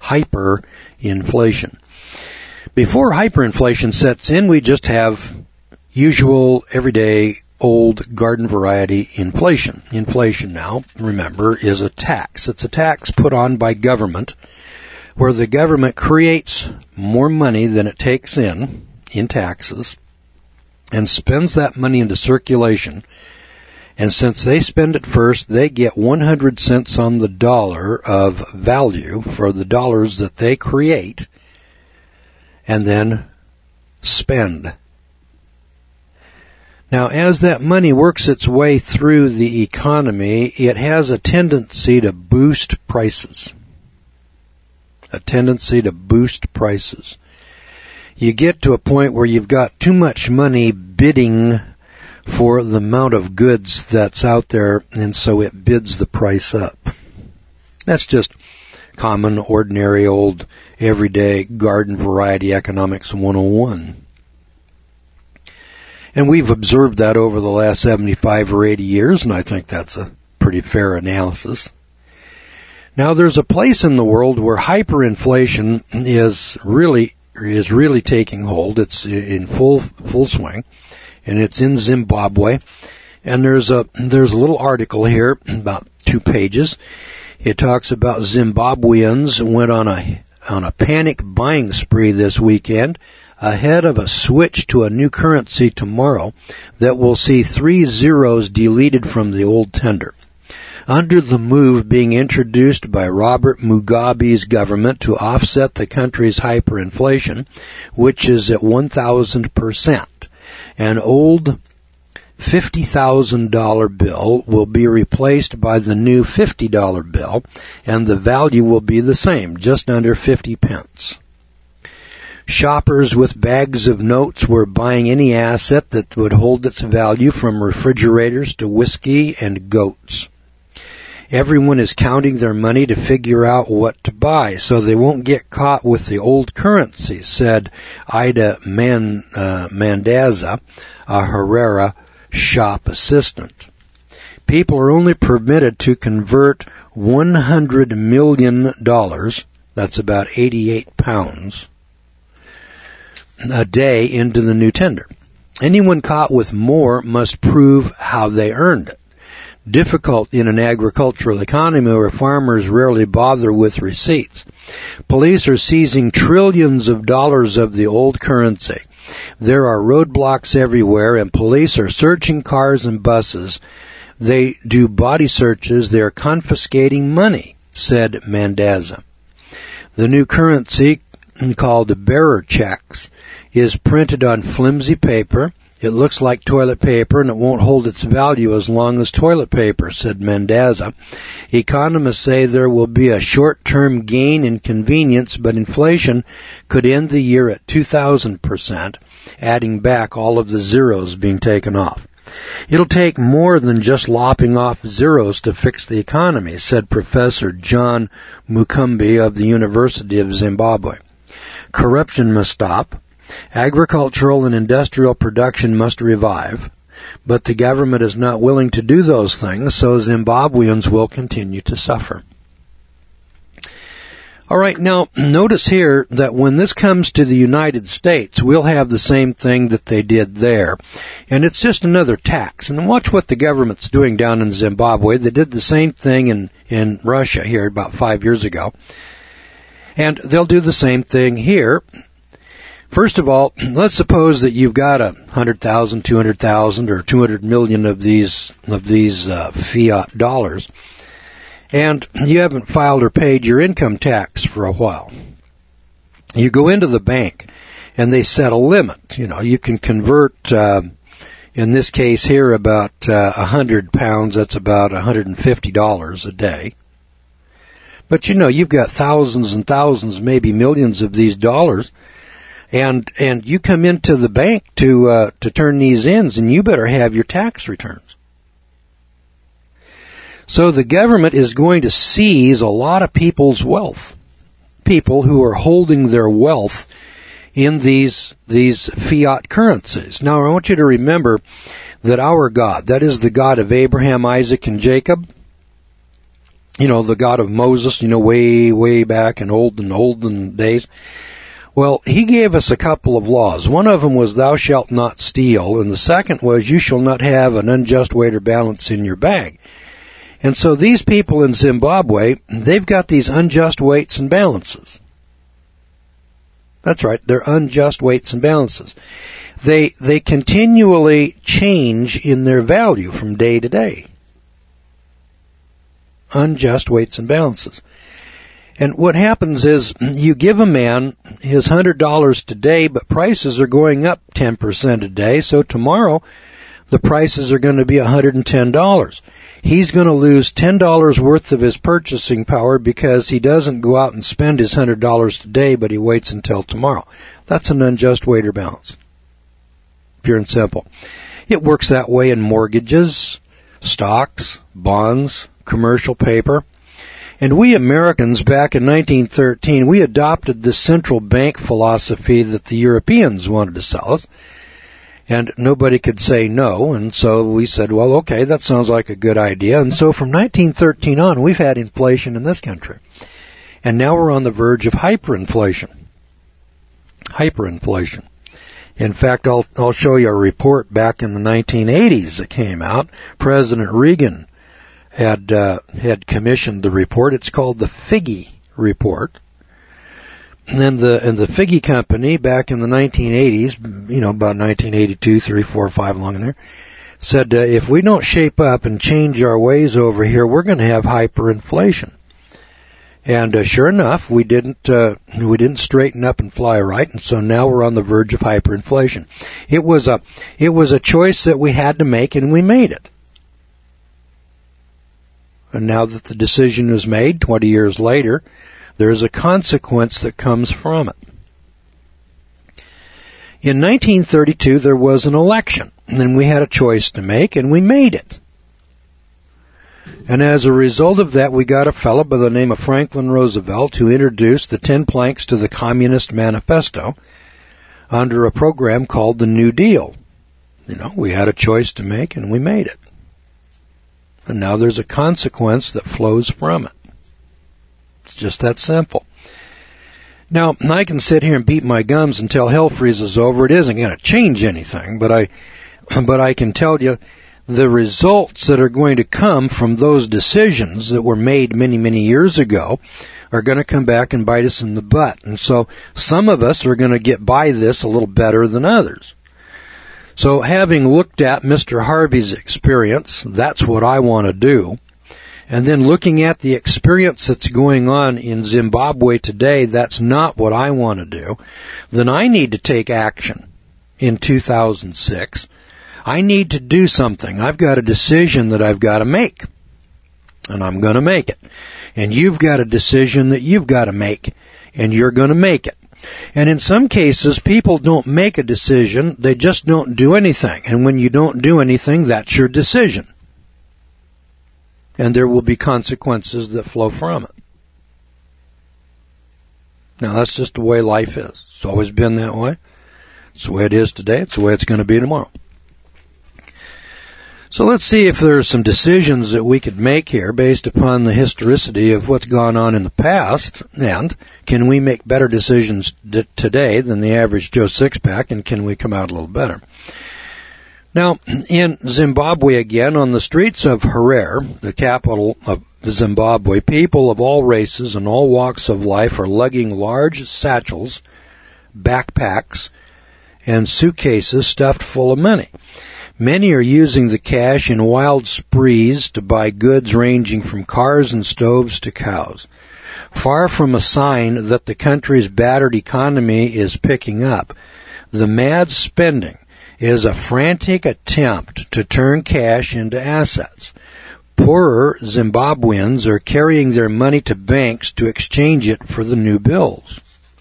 [SPEAKER 1] hyperinflation. Before hyperinflation sets in, we just have usual, everyday, old garden variety inflation. Inflation now, remember, is a tax. It's a tax put on by government where the government creates more money than it takes in, in taxes, and spends that money into circulation. And since they spend it first, they get one hundred cents on the dollar of value for the dollars that they create and then spend. Now, as that money works its way through the economy, it has a tendency to boost prices. A tendency to boost prices. You get to a point where you've got too much money bidding for the amount of goods that's out there, and so it bids the price up. That's just common, ordinary, old, everyday garden variety economics one oh one. And we've observed that over the last seventy-five or eighty years, and I think that's a pretty fair analysis. Now, there's a place in the world where hyperinflation is really is really taking hold. It's in full full swing, and it's in Zimbabwe. And there's a there's a little article here, about two pages. It talks about Zimbabweans went on a on a panic buying spree this weekend ahead of a switch to a new currency tomorrow that will see three zeros deleted from the old tender. Under the move being introduced by Robert Mugabe's government to offset the country's hyperinflation, which is at one thousand percent, an old fifty thousand dollars bill will be replaced by the new fifty dollars bill, and the value will be the same, just under fifty pence. Shoppers with bags of notes were buying any asset that would hold its value, from refrigerators to whiskey and goats. Everyone is counting their money to figure out what to buy so they won't get caught with the old currency, said Ida Man, uh, Mendaza, a Herrera shop assistant. People are only permitted to convert one hundred million dollars, that's about eighty-eight pounds, a day into the new tender. Anyone caught with more must prove how they earned it. Difficult in an agricultural economy where farmers rarely bother with receipts. Police are seizing trillions of dollars of the old currency. There are roadblocks everywhere, and police are searching cars and buses. They do body searches. They are confiscating money, said Mendaza. The new currency, called bearer checks, is printed on flimsy paper. It looks like toilet paper, and it won't hold its value as long as toilet paper, said Mendaza. Economists say there will be a short-term gain in convenience, but inflation could end the year at two thousand percent, adding back all of the zeros being taken off. It'll take more than just lopping off zeros to fix the economy, said Professor John Mukumbi of the University of Zimbabwe. Corruption must stop. Agricultural and industrial production must revive, but the government is not willing to do those things, so Zimbabweans will continue to suffer. All right, now notice here that when this comes to the United States, we'll have the same thing that they did there, and it's just another tax. And watch what the government's doing down in Zimbabwe. They did the same thing in, in Russia here about five years ago, and they'll do the same thing here. First of all, let's suppose that you've got a hundred thousand, two hundred thousand, or two hundred million of these of these uh, fiat dollars, and you haven't filed or paid your income tax for a while. You go into the bank, and they set a limit. You know, you can convert, uh, in this case here, about uh, a hundred pounds. That's about a hundred and fifty dollars a day. But you know, you've got thousands and thousands, maybe millions of these dollars. And and you come into the bank to uh, to turn these in, and you better have your tax returns. So the government is going to seize a lot of people's wealth, people who are holding their wealth in these these fiat currencies. Now I want you to remember that our God, that is the God of Abraham, Isaac, and Jacob, you know, the God of Moses, you know, way way back in olden olden days. Well, he gave us a couple of laws. One of them was thou shalt not steal, and the second was you shall not have an unjust weight or balance in your bag. And so these people in Zimbabwe, they've got these unjust weights and balances. That's right, they're unjust weights and balances. They they continually change in their value from day to day. Unjust weights and balances. And what happens is you give a man his one hundred dollars today, but prices are going up ten percent a day, so tomorrow the prices are going to be one hundred ten dollars. He's going to lose ten dollars worth of his purchasing power because he doesn't go out and spend his one hundred dollars today, but he waits until tomorrow. That's an unjust weight or balance. Pure and simple. It works that way in mortgages, stocks, bonds, commercial paper. And we Americans, back in nineteen thirteen, we adopted this central bank philosophy that the Europeans wanted to sell us. And nobody could say no, and so we said, well, okay, that sounds like a good idea. And so from nineteen thirteen on, we've had inflation in this country. And now we're on the verge of hyperinflation. Hyperinflation. In fact, I'll, I'll show you a report back in the nineteen eighties that came out. President Reagan had uh, had commissioned the report. It's called the Figge Report. And the and the Figge Company back in the nineteen eighties, you know, about nineteen eighty-two, three, four, five, along in there, said uh, if we don't shape up and change our ways over here, we're going to have hyperinflation. And uh, sure enough, we didn't uh, we didn't straighten up and fly right, and so now we're on the verge of hyperinflation. It was a it was a choice that we had to make, and we made it. And now that the decision is made, twenty years later, there's a consequence that comes from it. In nineteen thirty-two, there was an election, and we had a choice to make, and we made it. And as a result of that, we got a fellow by the name of Franklin Roosevelt who introduced the ten planks to the Communist Manifesto under a program called the New Deal. You know, we had a choice to make and we made it. And now there's a consequence that flows from it. It's just that simple. Now, I can sit here and beat my gums until hell freezes over. It isn't going to change anything, but I, but I can tell you the results that are going to come from those decisions that were made many, many years ago are going to come back and bite us in the butt. And so some of us are going to get by this a little better than others. So having looked at Mister Harvey's experience, that's what I want to do. And then looking at the experience that's going on in Zimbabwe today, that's not what I want to do. Then I need to take action in two thousand six. I need to do something. I've got a decision that I've got to make. And I'm going to make it. And you've got a decision that you've got to make. And you're going to make it. And in some cases, people don't make a decision. They just don't do anything. And when you don't do anything, that's your decision. And there will be consequences that flow from it. Now, that's just the way life is. It's always been that way. It's the way it is today. It's the way it's going to be tomorrow. So let's see if there are some decisions that we could make here based upon the historicity of what's gone on in the past, and can we make better decisions d- today than the average Joe Sixpack, and can we come out a little better? Now, in Zimbabwe again, on the streets of Harare, the capital of Zimbabwe, people of all races and all walks of life are lugging large satchels, backpacks, and suitcases stuffed full of money. Many are using the cash in wild sprees to buy goods ranging from cars and stoves to cows. Far from a sign that the country's battered economy is picking up, the mad spending is a frantic attempt to turn cash into assets. Poorer Zimbabweans are carrying their money to banks to exchange it for the new bills.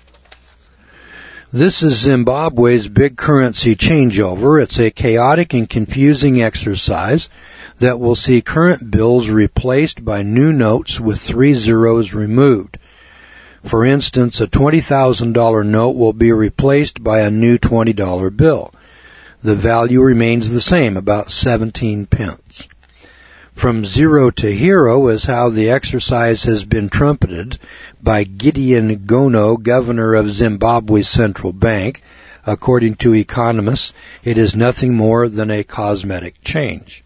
[SPEAKER 1] This is Zimbabwe's big currency changeover. It's a chaotic and confusing exercise that will see current bills replaced by new notes with three zeros removed. For instance, a twenty thousand dollars note will be replaced by a new twenty dollar bill. The value remains the same, about seventeen pence. From zero to hero is how the exercise has been trumpeted by Gideon Gono, governor of Zimbabwe's central bank. According to economists, it is nothing more than a cosmetic change.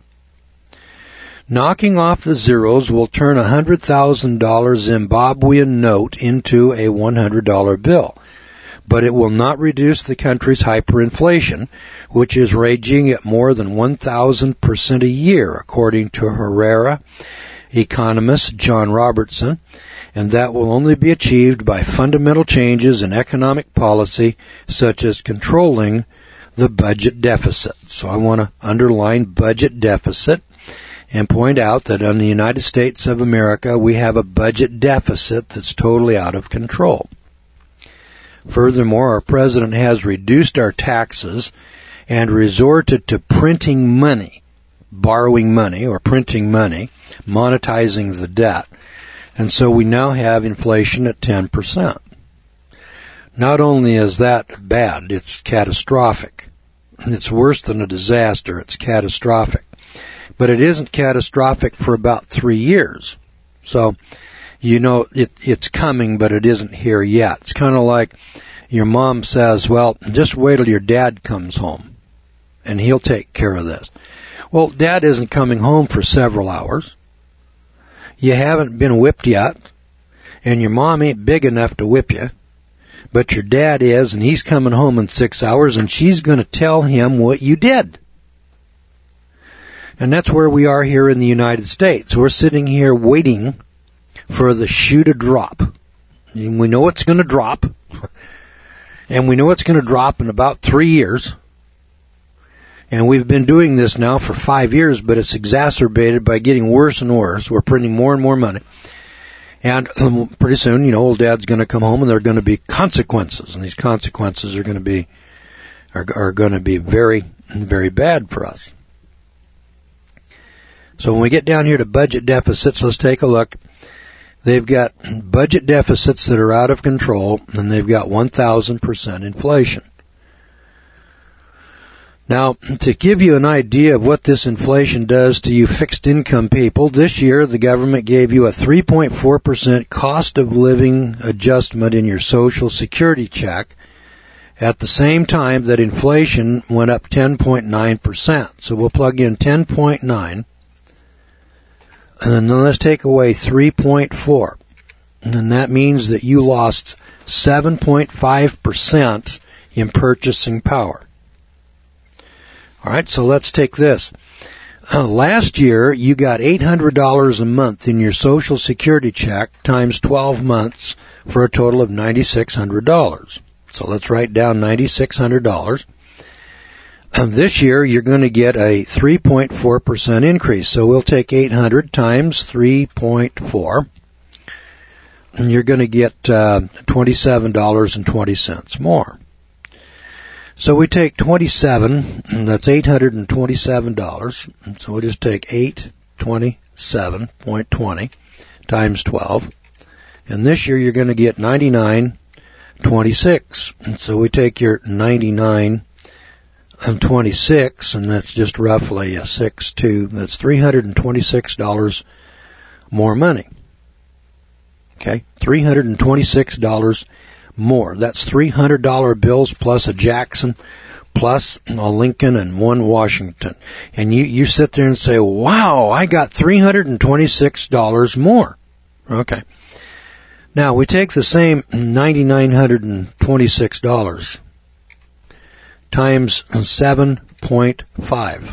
[SPEAKER 1] Knocking off the zeros will turn a one hundred thousand dollars Zimbabwean note into a one hundred dollar bill. But it will not reduce the country's hyperinflation, which is raging at more than one thousand percent a year, according to Harare economist John Robertson, and that will only be achieved by fundamental changes in economic policy, such as controlling the budget deficit. So I want to underline budget deficit and point out that in the United States of America, we have a budget deficit that's totally out of control. Furthermore, our president has reduced our taxes and resorted to printing money, borrowing money or printing money, monetizing the debt. And so we now have inflation at ten percent. Not only is that bad, it's catastrophic. It's worse than a disaster. It's catastrophic. But it isn't catastrophic for about three years. So, you know, it, it's coming, but it isn't here yet. It's kind of like your mom says, well, just wait till your dad comes home, and he'll take care of this. Well, dad isn't coming home for several hours. You haven't been whipped yet, and your mom ain't big enough to whip you, but your dad is, and he's coming home in six hours, and she's going to tell him what you did. And that's where we are here in the United States. We're sitting here waiting for the shoe to drop. And we know it's going to drop. And we know it's going to drop in about three years. And we've been doing this now for five years, but it's exacerbated by getting worse and worse. We're printing more and more money. And um, pretty soon, you know, old dad's going to come home and there are going to be consequences. And these consequences are going to be, are, are going to be very, very bad for us. So when we get down here to budget deficits, let's take a look. They've got budget deficits that are out of control, and they've got one thousand percent inflation. Now, to give you an idea of what this inflation does to you fixed income people, this year the government gave you a three point four percent cost of living adjustment in your Social Security check at the same time that inflation went up ten point nine percent. So we'll plug in ten point nine. And then let's take away three point four. And that means that you lost seven point five percent in purchasing power. All right, so let's take this. Uh, last year, you got eight hundred dollars a month in your Social Security check times twelve months for a total of nine thousand six hundred dollars. So let's write down nine thousand six hundred dollars. And this year, you're going to get a three point four percent increase. So we'll take eight hundred times three point four, and you're going to get uh, twenty-seven dollars and twenty cents more. So we take twenty-seven, and that's eight hundred twenty-seven dollars. So we'll just take eight hundred twenty-seven point two zero times twelve. And this year, you're going to get ninety-nine twenty-six. And so we take your ninety-nine and twenty-six, and that's just roughly a six two. That's three hundred twenty-six dollars more money. Okay, three hundred twenty-six dollars more. That's three hundred dollar bills plus a Jackson, plus a Lincoln and one Washington. And you, you sit there and say, wow, I got three hundred twenty-six dollars more. Okay. Now, we take the same nine thousand nine hundred twenty-six dollars times seven point five.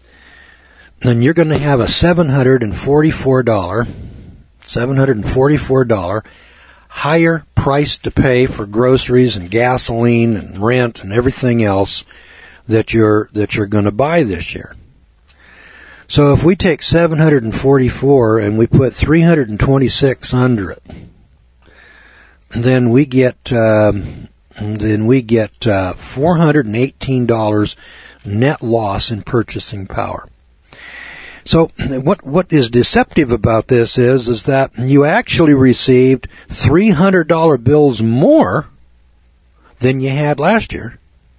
[SPEAKER 1] Then you're going to have a seven hundred forty-four dollars, seven hundred forty-four dollars higher price to pay for groceries and gasoline and rent and everything else that you're that you're going to buy this year. So if we take seven hundred forty-four and we put three hundred twenty-six under it, then we get um, then we get uh, four hundred eighteen dollars net loss in purchasing power. So what what is deceptive about this is is that you actually received three hundred dollar bills more than you had last year,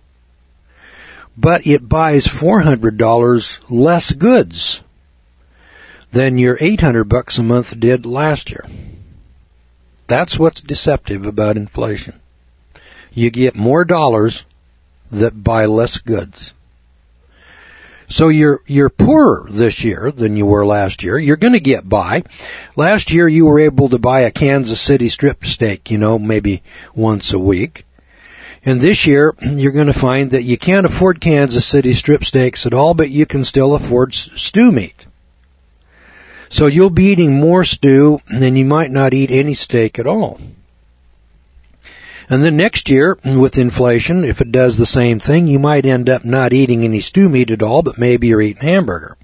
[SPEAKER 1] but it buys four hundred dollars less goods than your eight hundred bucks a month did last year. That's what's deceptive about inflation. You get more dollars that buy less goods. So you're you're poorer this year than you were last year. You're going to get by. Last year you were able to buy a Kansas City strip steak, you know, maybe once a week. And this year you're going to find that you can't afford Kansas City strip steaks at all, but you can still afford stew meat. So you'll be eating more stew than you might not eat any steak at all. And then next year, with inflation, if it does the same thing, you might end up not eating any stew meat at all, but maybe you're eating hamburger.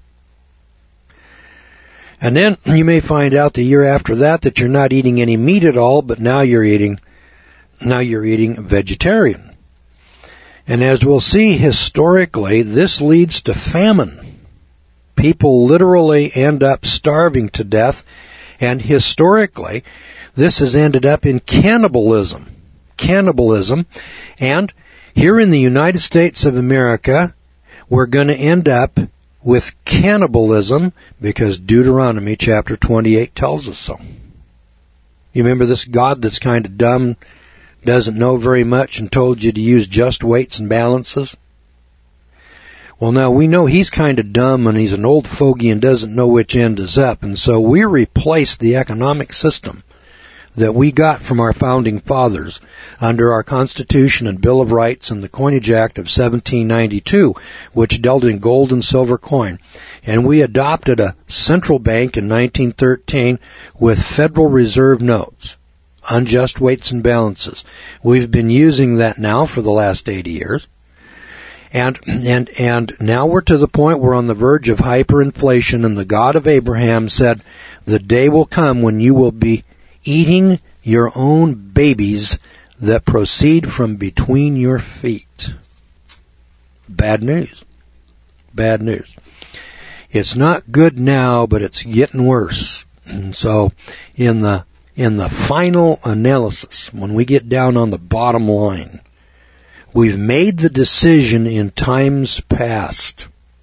[SPEAKER 1] And then you may find out the year after that that you're not eating any meat at all, but now you're eating, now you're eating vegetarian. And as we'll see historically, this leads to famine. People literally end up starving to death, and historically, this has ended up in cannibalism. Cannibalism, and here in the United States of America, we're going to end up with cannibalism because Deuteronomy chapter twenty-eight tells us so. You remember this God that's kind of dumb, doesn't know very much, and told you to use just weights and balances? Well, now we know he's kind of dumb and he's an old fogey and doesn't know which end is up, and so we replaced the economic system that we got from our founding fathers under our Constitution and Bill of Rights and the Coinage Act of seventeen ninety-two, which dealt in gold and silver coin. And we adopted a central bank in nineteen thirteen with Federal Reserve notes, unjust weights and balances. We've been using that now for the last eighty years. And, and, and now we're to the point we're on the verge of hyperinflation, and the God of Abraham said, the day will come when you will be eating your own babies that proceed from between your feet. Bad news. Bad news. It's not good now, but it's getting worse. And so in the in the final analysis, when we get down on the bottom line, we've made the decision in times past.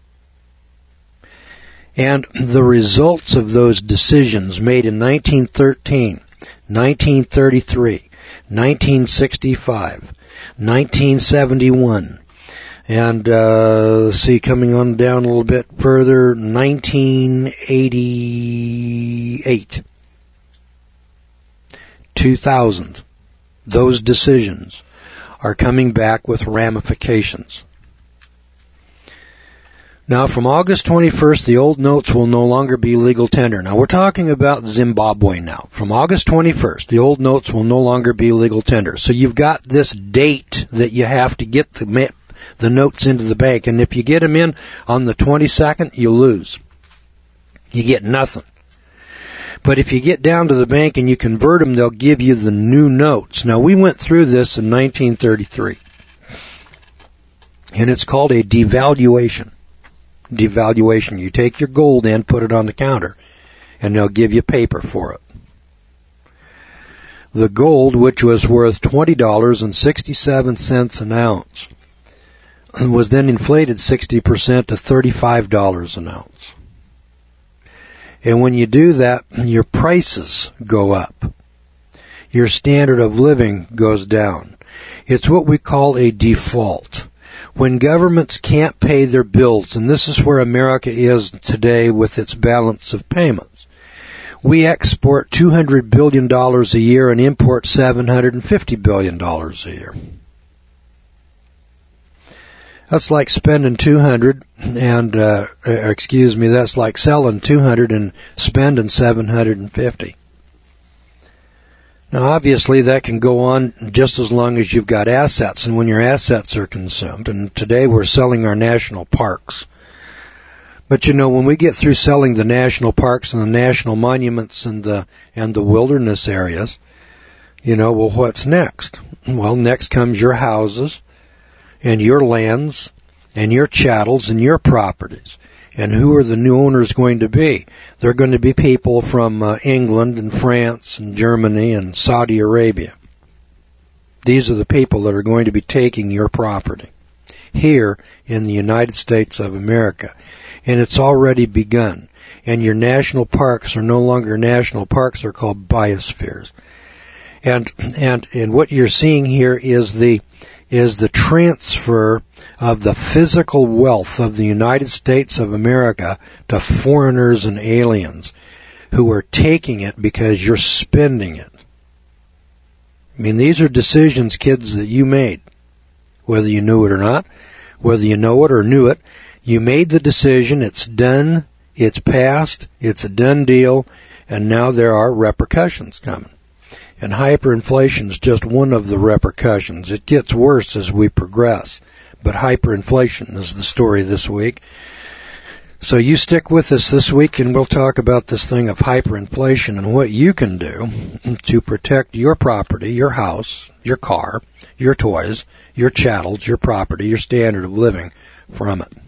[SPEAKER 1] And the results of those decisions made in nineteen thirteen, nineteen thirty-three, nineteen sixty-five, nineteen seventy-one, and uh, let's see, coming on down a little bit further, nineteen eighty-eight, two thousand. Those decisions are coming back with ramifications. Now, from August twenty-first, the old notes will no longer be legal tender. Now, we're talking about Zimbabwe now. From August twenty-first, the old notes will no longer be legal tender. So you've got this date that you have to get the, the notes into the bank. And if you get them in on the twenty-second, you lose. You get nothing. But if you get down to the bank and you convert them, they'll give you the new notes. Now, we went through this in nineteen thirty-three. And it's called a devaluation. Devaluation. You take your gold in, put it on the counter, and they'll give you paper for it. The gold, which was worth twenty dollars and sixty-seven cents an ounce, was then inflated sixty percent to thirty-five dollars an ounce. And when you do that, your prices go up. Your standard of living goes down. It's what we call a default. When governments can't pay their bills, and this is where America is today with its balance of payments, we export two hundred billion dollars a year and import seven hundred fifty billion dollars a year. That's like spending two hundred and, uh, excuse me, that's like selling two hundred and spending seven hundred fifty. Now, obviously, that can go on just as long as you've got assets and when your assets are consumed. And today we're selling our national parks. But, you know, when we get through selling the national parks and the national monuments and the, and the wilderness areas, you know, well, what's next? Well, next comes your houses and your lands and your chattels and your properties. And who are the new owners going to be? They're going to be people from uh, England and France and Germany and Saudi Arabia. These are the people that are going to be taking your property here in the United States of America. And it's already begun. And your national parks are no longer national parks. They're called biospheres. And, and, and what you're seeing here is the, is the transfer of the physical wealth of the United States of America to foreigners and aliens who are taking it because you're spending it. I mean, these are decisions, kids, that you made. Whether you knew it or not, whether you know it or knew it, you made the decision, it's done, it's passed, it's a done deal, and now there are repercussions coming. And hyperinflation is just one of the repercussions. It gets worse as we progress. But hyperinflation is the story this week. So you stick with us this week and we'll talk about this thing of hyperinflation and what you can do to protect your property, your house, your car, your toys, your chattels, your property, your standard of living from it.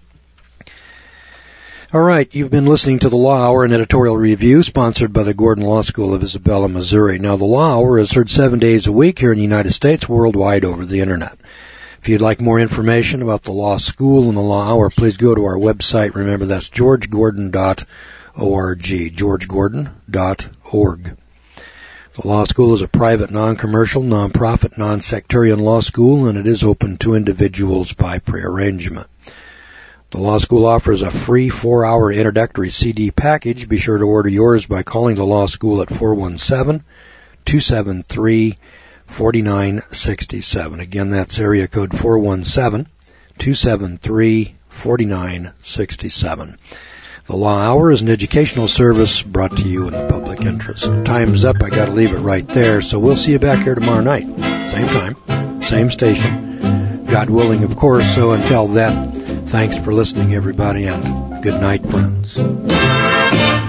[SPEAKER 1] All right, you've been listening to the Law Hour, an editorial review sponsored by the Gordon Law School of Isabella, Missouri. Now, the Law Hour is heard seven days a week here in the United States, worldwide over the Internet. If you'd like more information about the Law School and the Law Hour, please go to our website. Remember, that's george gordon dot org, george gordon dot org. The Law School is a private, non-commercial, non-profit, non-sectarian law school, and it is open to individuals by prearrangement. The Law School offers a free four-hour introductory C D package. Be sure to order yours by calling the Law School at four one seven, two seven three, four nine six seven. Again, that's area code four one seven, two seven three, four nine six seven. The Law Hour is an educational service brought to you in the public interest. Time's up. I got to leave it right there. So we'll see you back here tomorrow night. Same time, same station. God willing, of course. So until then, thanks for listening, everybody, and good night, friends.